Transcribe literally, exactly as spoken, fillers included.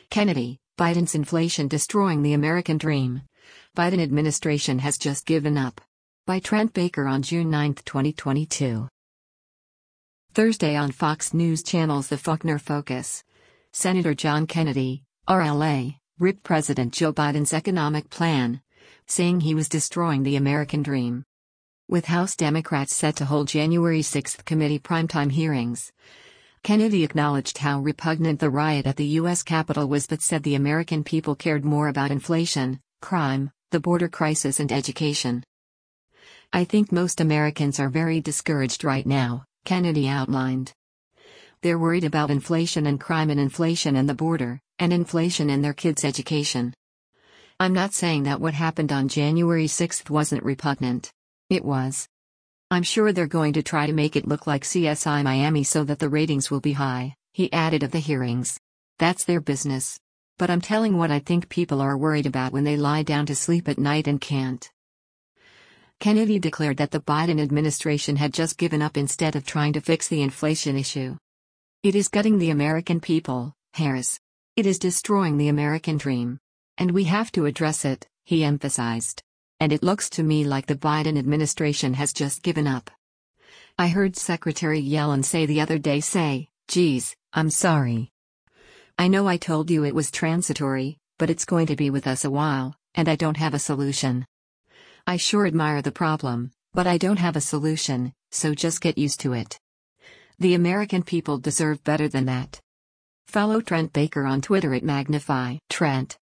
Kennedy, Biden's inflation destroying the American dream. Biden administration has just given up. By Trent Baker on June ninth, twenty twenty-two. Thursday on Fox News Channel's The Faulkner Focus. Senator John Kennedy, R L A, ripped President Joe Biden's economic plan, saying he was destroying the American dream. With House Democrats set to hold January sixth committee primetime hearings, Kennedy acknowledged how repugnant the riot at the U S Capitol was but said the American people cared more about inflation, crime, the border crisis and education. "I think most Americans are very discouraged right now," Kennedy outlined. "They're worried about inflation and crime and inflation and the border, and inflation in their kids' education. I'm not saying that what happened on January sixth wasn't repugnant. It was. I'm sure they're going to try to make it look like C S I Miami so that the ratings will be high," he added of the hearings. "That's their business. But I'm telling what I think people are worried about when they lie down to sleep at night and can't." Kennedy declared that the Biden administration had just given up instead of trying to fix the inflation issue. "It is gutting the American people, Harris. It is destroying the American dream. And we have to address it," he emphasized. "And it looks to me like the Biden administration has just given up." I heard Secretary Yellen say the other day say, "Geez, I'm sorry. I know I told you it was transitory, but it's going to be with us a while, and I don't have a solution. I sure admire the problem, but I don't have a solution, so just get used to it." The American people deserve better than that. Follow Trent Baker on Twitter at Magnify Trent.